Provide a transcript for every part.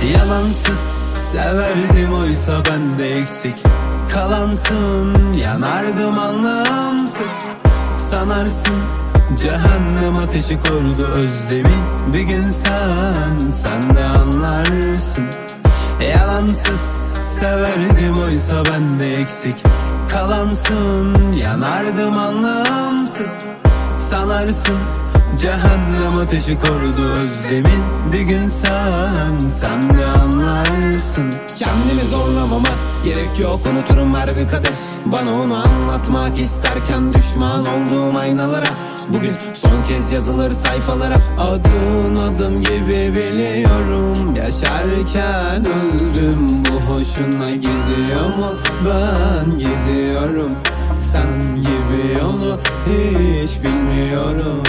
Yalansız severdim oysa bende eksik kalansın. Yanardım anlamsız sanarsın. Cehennem ateşi korudu özlemin. Bir gün sen de anlarsın. Yalansız severdim oysa bende eksik kalansın. Yanardım anlamsız sanarsın. Cehennem ateşi korudu özlemin. Bir gün sen de anlarsın. Kendimi zorlamama gerek yok, unuturum her bir kadın. Bana onu anlatmak isterken düşman olduğum aynalara bugün son kez yazılır sayfalara. Adın adım gibi biliyorum. Yaşarken öldüm, bu hoşuna gidiyor mu? Ben gidiyorum, sen gibi yolu hiç bilmiyorum.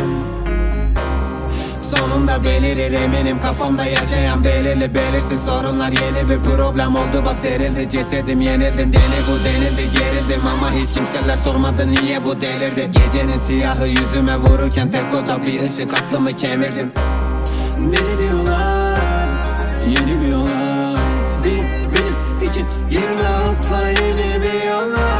Sonunda delirir eminim, kafamda yaşayan belirli belirsiz sorunlar. Yeni bir problem oldu bak, serildi cesedim, yenildi. Deni bu denildi, gerildim ama hiç kimseler sormadı niye bu delirdi. Gecenin siyahı yüzüme vururken tek oda bir ışık, aklımı kemirdim. Deli diyorlar, yeni bir olay değil benim için. Girme asla yeni bir yola.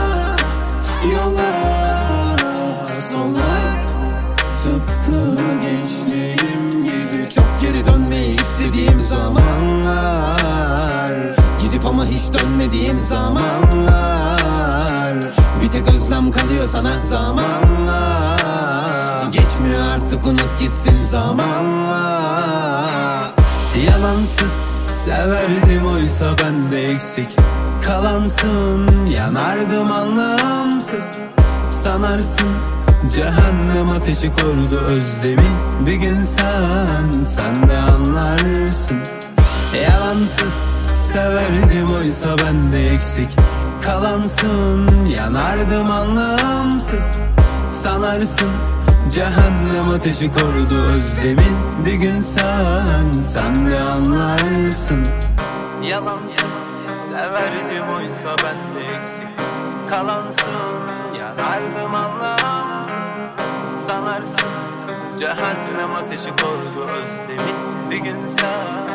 Sonlar tıpkı gençliğim gibi. Çok geri dönmeyi istediğim zamanlar, gidip ama hiç dönmediğin zamanlar. Bir tek özlem kalıyor sana zamanlar. Geçmiyor artık, unut gitsin zamanlar. Yalansız severdim oysa bende eksik kalansın. Yanardım anlamsız sanarsın. Cehennem ateşi korudu özlemin. Bir gün sen de anlarsın. Yalansız severdim oysa bende eksik kalansın. Yanardım anlamsız sanarsın. Cehennem ateşi korudu özlemin. Bir gün sen de anlarsın. Yalansız severdim oysa bende eksik kalansın. Yanardım anlamsız sanarsın. Cehennem ateşi korudu özlemin. Bir gün sen